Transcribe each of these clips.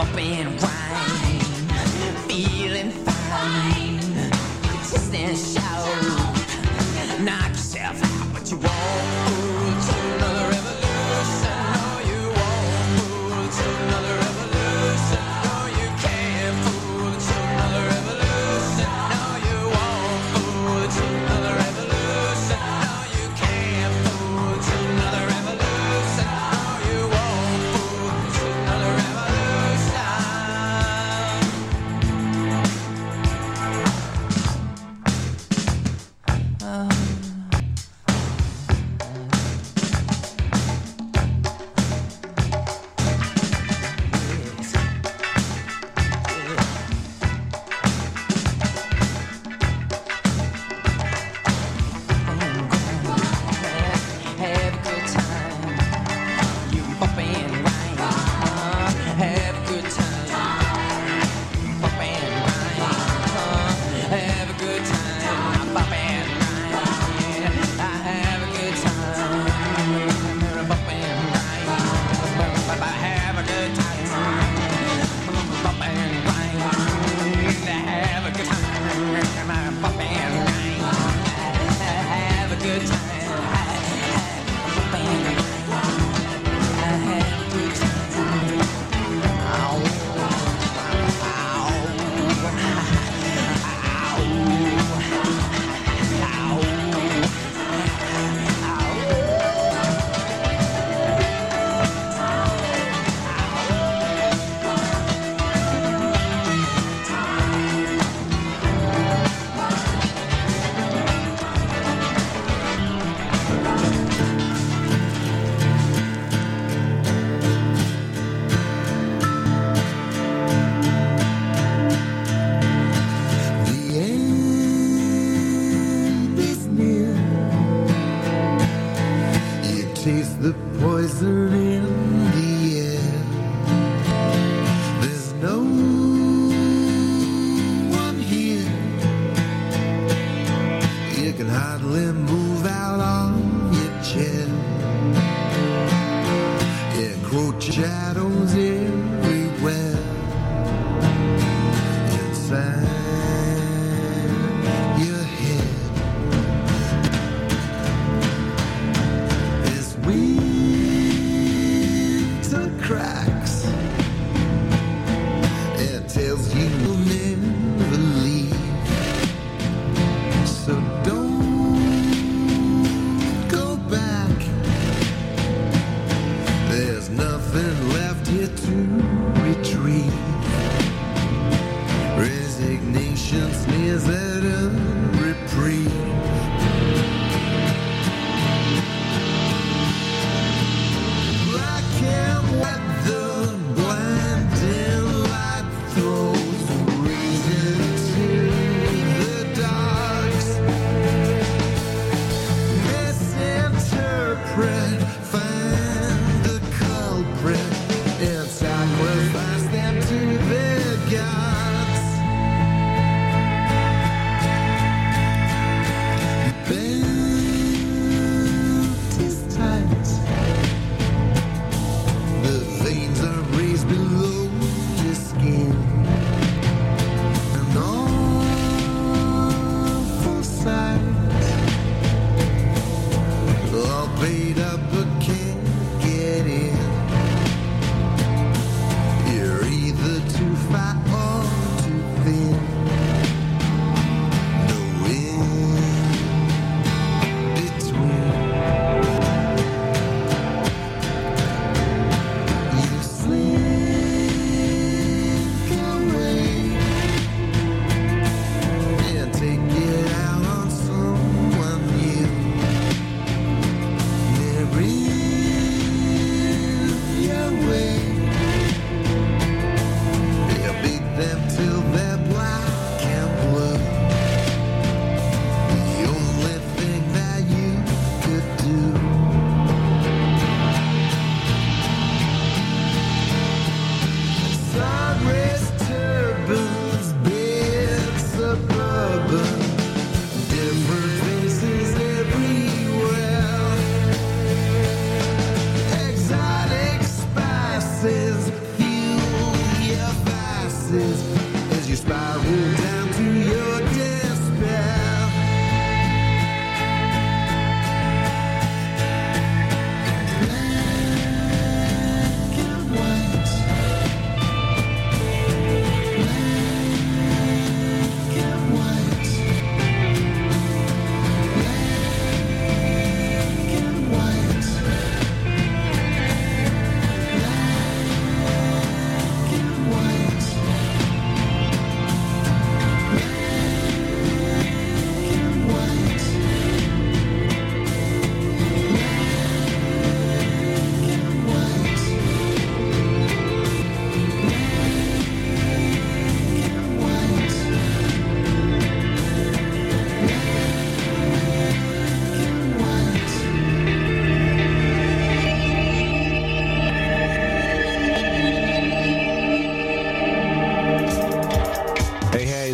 bumping wine, feeling fine. Just and shout, knock yourself out, but you won't move to another revolution. No, you won't move to another revolution. No, you can't move to another revolution. No, you won't move to another revolution. No, you can't move to another revolution. No, you won't move to another revolution. Have a good time. You bump and grind. Have a good time. Bump and grind. Have a good time. Bump and grind. I have a good time. Bump and grind. Have a good time. Bump and grind. Have a good time. Bump and grind. Have a good time. The end is near. You taste the poison in the air. There's no one here. You can hardly move out of your chair. Encroach shadows everywhere. Inside your head, this winter cracks. It tells you you'll never leave. So don't go back. There's nothing left here to retrieve. Resignation sneers at a reprieve. Black and white, the blinding light throws reason to the darks. Misinterpret, find the culprit inside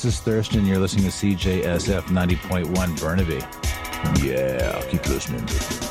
this is Thurston. You're listening to CJSF 90.1 Burnaby. Yeah, keep listening.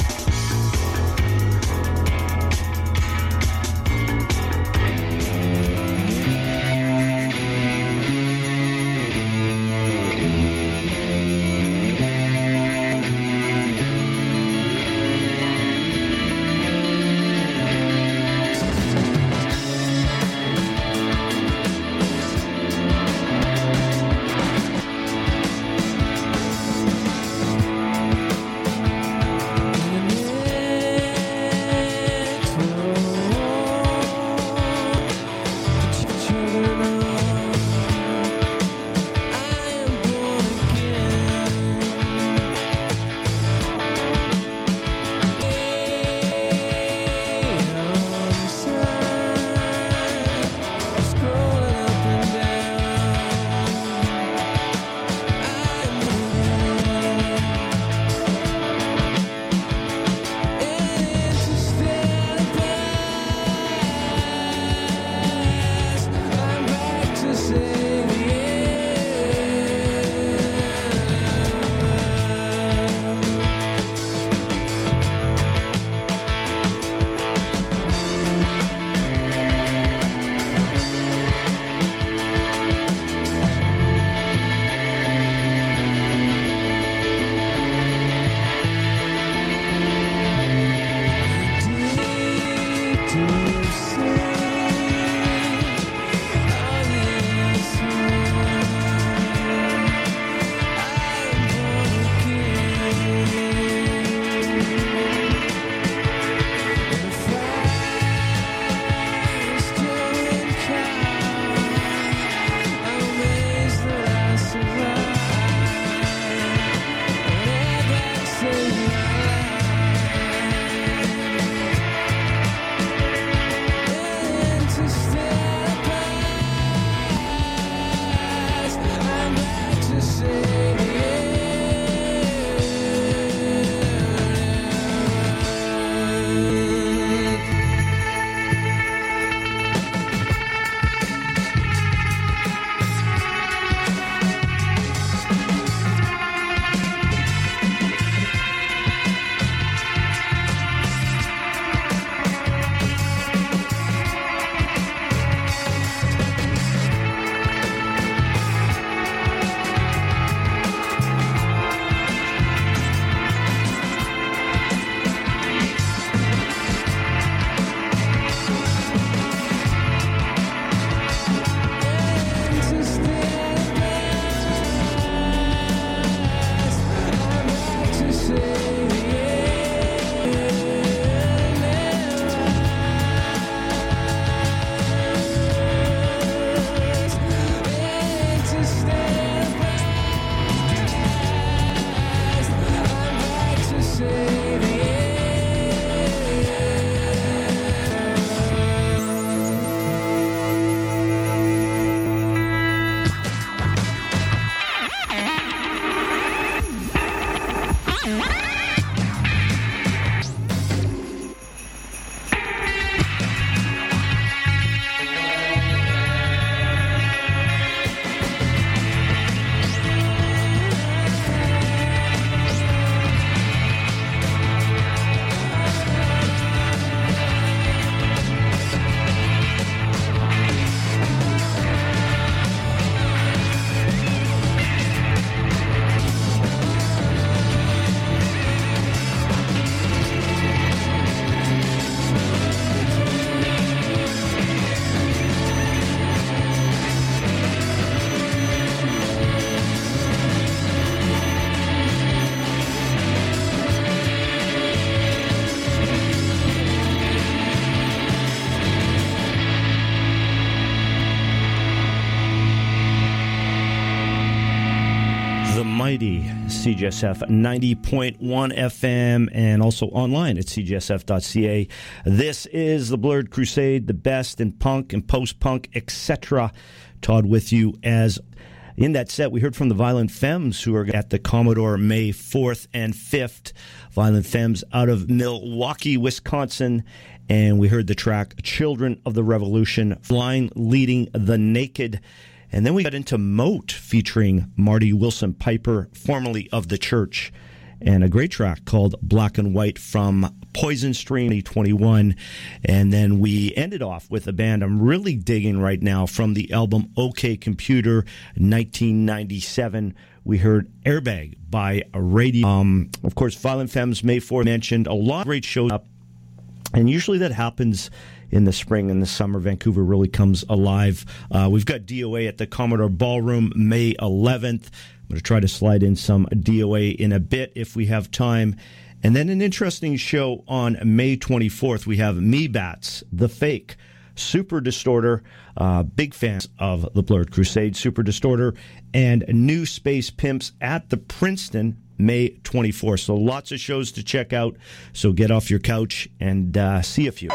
mighty CJSF 90.1 FM and also online at cjsf.ca. This is the Blurred Crusade, the best in punk and post-punk, etc. Todd with you as in that set. We heard from the Violent Femmes, who are at the Commodore May 4th and 5th. Violent Femmes out of Milwaukee, Wisconsin. And we heard the track Children of the Revolution, line leading The Naked. And then we got into Moat featuring Marty Wilson Piper, formerly of The Church, and a great track called Black and White from Poison Stream 2021. And then we ended off with a band I'm really digging right now from the album OK Computer 1997. We heard Airbag by Radio. Of course, Violent Femmes, May 4th mentioned. A lot of great shows up. And usually that happens in the spring and the summer. Vancouver really comes alive. We've got DOA at the Commodore Ballroom May 11th. I'm going to try to slide in some DOA in a bit if we have time. And then an interesting show on May 24th. We have Me Bats, The Fake, Super Distorter, big fans of the Blurred Crusade, Super Distorter, and New Space Pimps at the Princeton May 24th. So lots of shows to check out. So get off your couch and see a few.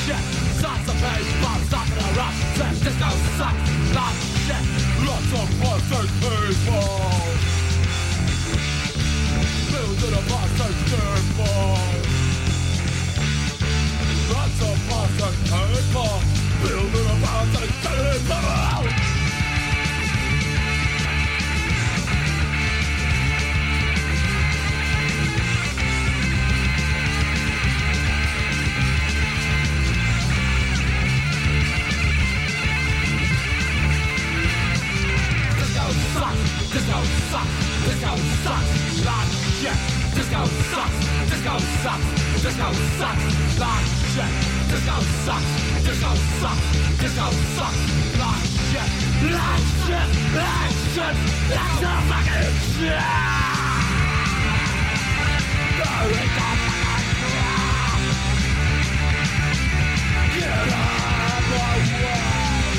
shit. Sucks the pace, I'm stuck in a rush. Says disco sucks like shit. Lots of plastic people. Building a plastic people. Lots of plastic people. Building a plastic people. Disco sucks, disco sucks like shit. Disco sucks, disco sucks, disco sucks like shit. Disco sucks, disco sucks, disco sucks like shit. Like shit, like shit, like the fucking shit. There is a fucking crap. Get out of the way.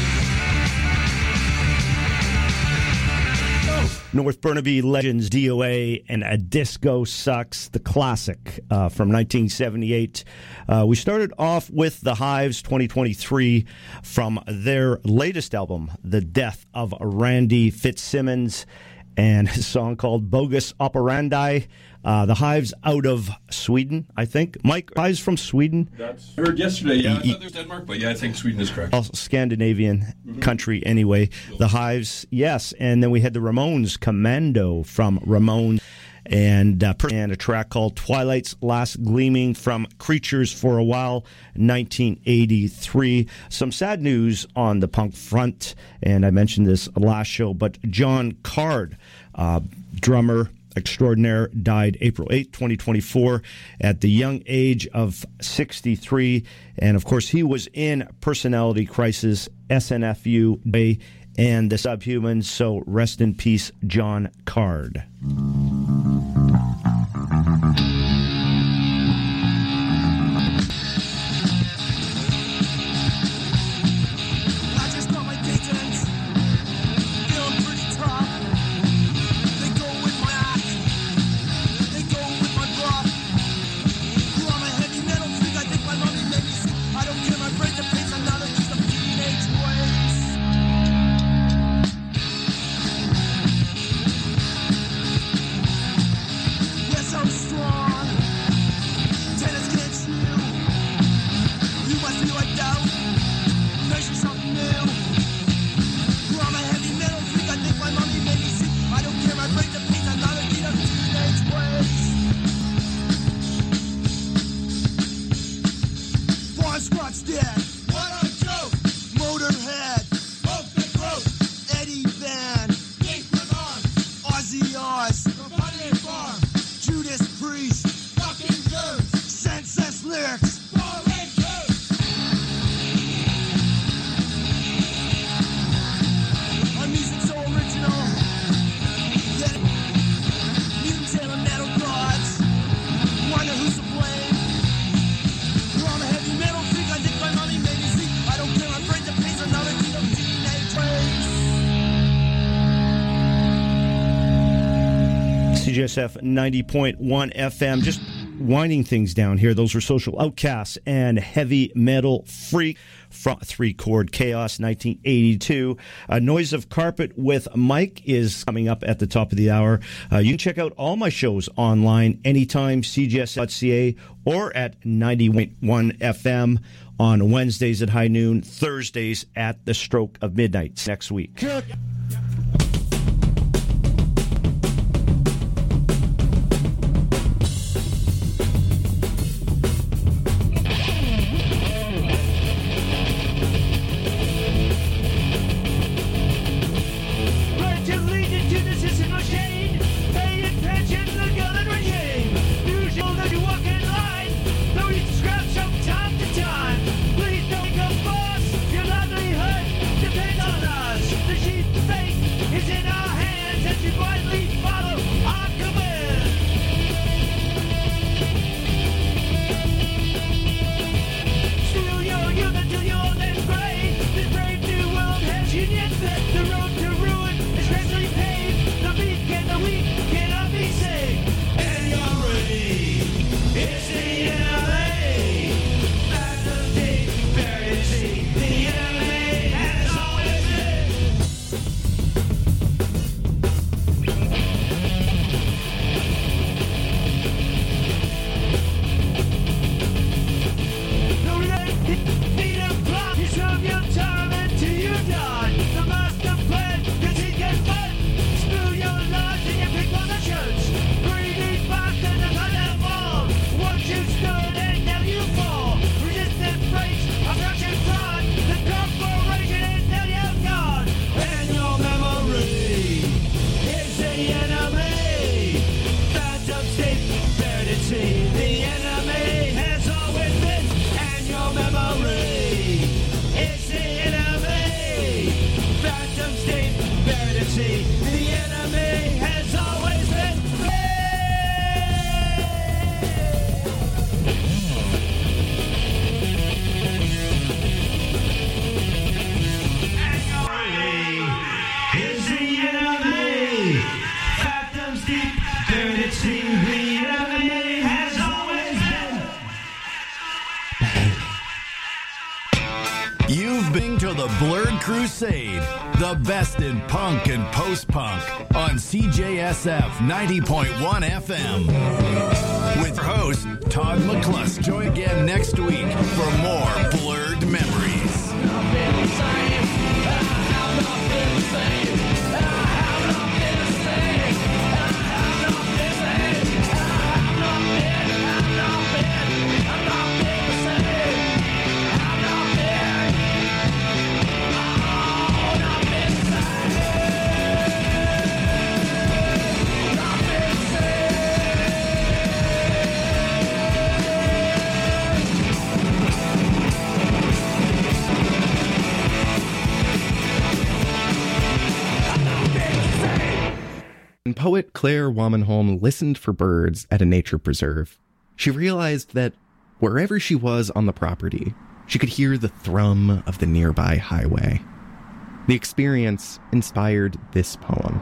North Burnaby Legends, DOA, and A Disco Sucks, the classic from 1978. We started off with The Hives 2023 from their latest album, The Death of Randy Fitzsimmons, and a song called Bogus Operandi. The Hives out of Sweden, I think. Mike, Hives from Sweden? I heard yesterday, yeah. I thought there was Denmark, but yeah, I think Sweden is correct. Scandinavian country anyway. The Hives, yes. And then we had the Ramones, Commando from Ramones, and a track called Twilight's Last Gleaming from Creatures for a While, 1983. Some sad news on the punk front, and I mentioned this last show, but John Card, drummer extraordinaire, died April 8, 2024 at the young age of 63. And, of course, he was in Personality Crisis, SNFU, and the Subhumans. So rest in peace, John Card. CJSF 90.1 FM. Just winding things down here. Those were Social Outcasts and Heavy Metal Freak from 3-Chord Chaos, 1982. Noise of Carpet with Mike is coming up at the top of the hour. You can check out all my shows online anytime, cjsf.ca or at 90.1 FM on Wednesdays at high noon, Thursdays at the stroke of midnight next week. Please don't become boss. Your livelihood depends on us. The sheep listening to the Blurred Crusade, the best in punk and post-punk on CJSF 90.1 FM. With host Todd McCluskey. Join again next week for more Blurred Memories. When poet Claire Wamenholm listened for birds at a nature preserve, she realized that wherever she was on the property, she could hear the thrum of the nearby highway. The experience inspired this poem.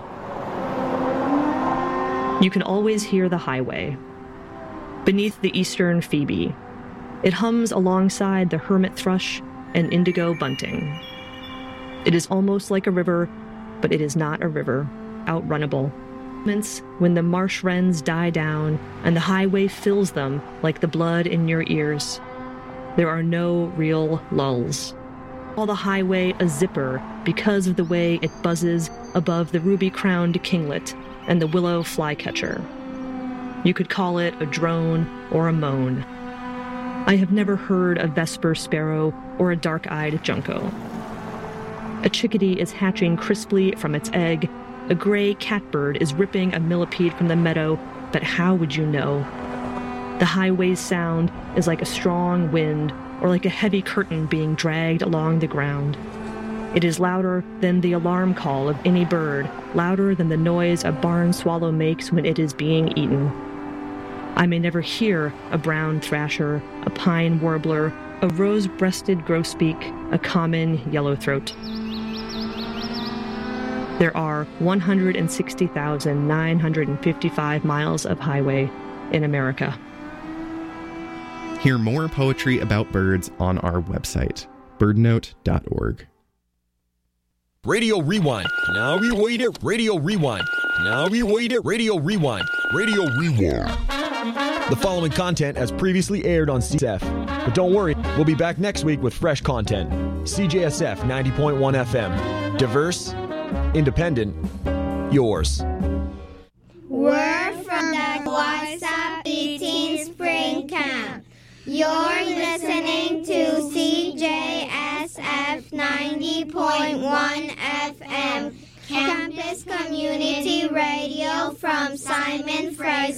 You can always hear the highway. Beneath the eastern phoebe, it hums alongside the hermit thrush and indigo bunting. It is almost like a river, but it is not a river, outrunnable. When the marsh wrens die down and the highway fills them like the blood in your ears, there are no real lulls. Call the highway a zipper because of the way it buzzes above the ruby-crowned kinglet and the willow flycatcher. You could call it a drone or a moan. I have never heard a vesper sparrow or a dark-eyed junco. A chickadee is hatching crisply from its egg. A gray catbird is ripping a millipede from the meadow, but how would you know? The highway's sound is like a strong wind or like a heavy curtain being dragged along the ground. It is louder than the alarm call of any bird, louder than the noise a barn swallow makes when it is being eaten. I may never hear a brown thrasher, a pine warbler, a rose-breasted grosbeak, a common yellowthroat. There are 160,955 miles of highway in America. Hear more poetry about birds on our website, birdnote.org. Radio Rewind. Now we wait it. Radio Rewind. Now we wait it. Radio Rewind. Radio Rewind. The following content as previously aired on CJSF. But don't worry, we'll be back next week with fresh content. CJSF 90.1 FM. Diverse, independent, yours. We're from the Wasabi Teen Spring Camp. You're listening to CJSF 90.1 FM, Campus Community Radio from Simon Fraser